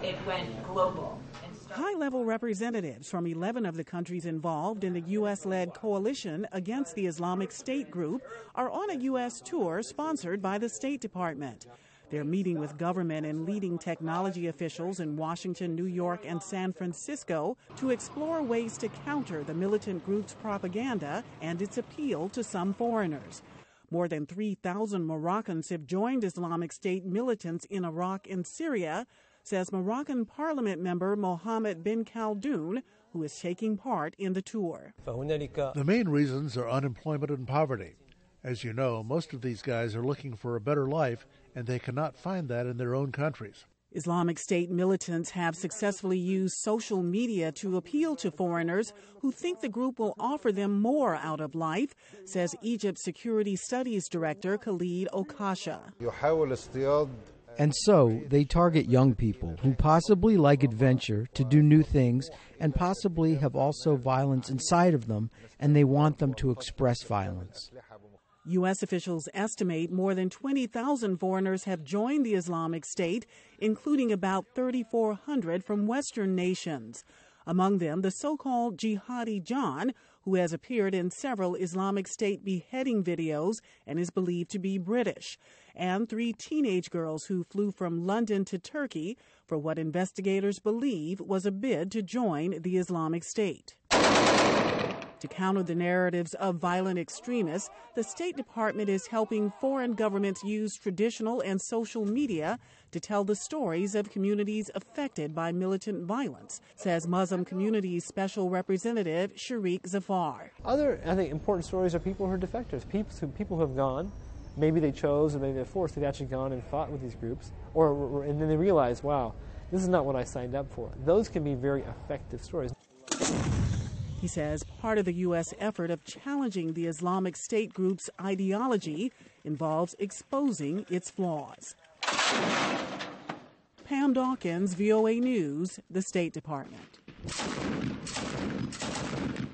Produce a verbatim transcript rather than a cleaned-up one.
it went global. High-level representatives from eleven of the countries involved in the U S-led coalition against the Islamic State group are on a U S tour sponsored by the State Department. They're meeting with government and leading technology officials in Washington, New York, and San Francisco to explore ways to counter the militant group's propaganda and its appeal to some foreigners. More than three thousand Moroccans have joined Islamic State militants in Iraq and Syria, says Moroccan parliament member Mohammed bin Khaldoun, who is taking part in the tour. The main reasons are unemployment and poverty. As you know, most of these guys are looking for a better life, and they cannot find that in their own countries. Islamic State militants have successfully used social media to appeal to foreigners who think the group will offer them more out of life, says Egypt's Security Studies Director Khalid Okasha. And so they target young people who possibly like adventure, to do new things, and possibly have also violence inside of them, and they want them to express violence. U S officials estimate more than twenty thousand foreigners have joined the Islamic State, including about thirty-four hundred from Western nations. Among them, the so-called Jihadi John, who has appeared in several Islamic State beheading videos and is believed to be British, and three teenage girls who flew from London to Turkey for what investigators believe was a bid to join the Islamic State. To counter the narratives of violent extremists, the State Department is helping foreign governments use traditional and social media to tell the stories of communities affected by militant violence, says Muslim Communities Special Representative Sharik Zafar. Other, I think, important stories are people who are defectors, people who, people who have gone, maybe they chose or maybe they're forced, they've actually gone and fought with these groups, or and then they realize, wow, this is not what I signed up for. Those can be very effective stories. He says part of the U S effort of challenging the Islamic State group's ideology involves exposing its flaws. Pam Dawkins, V O A News, the State Department.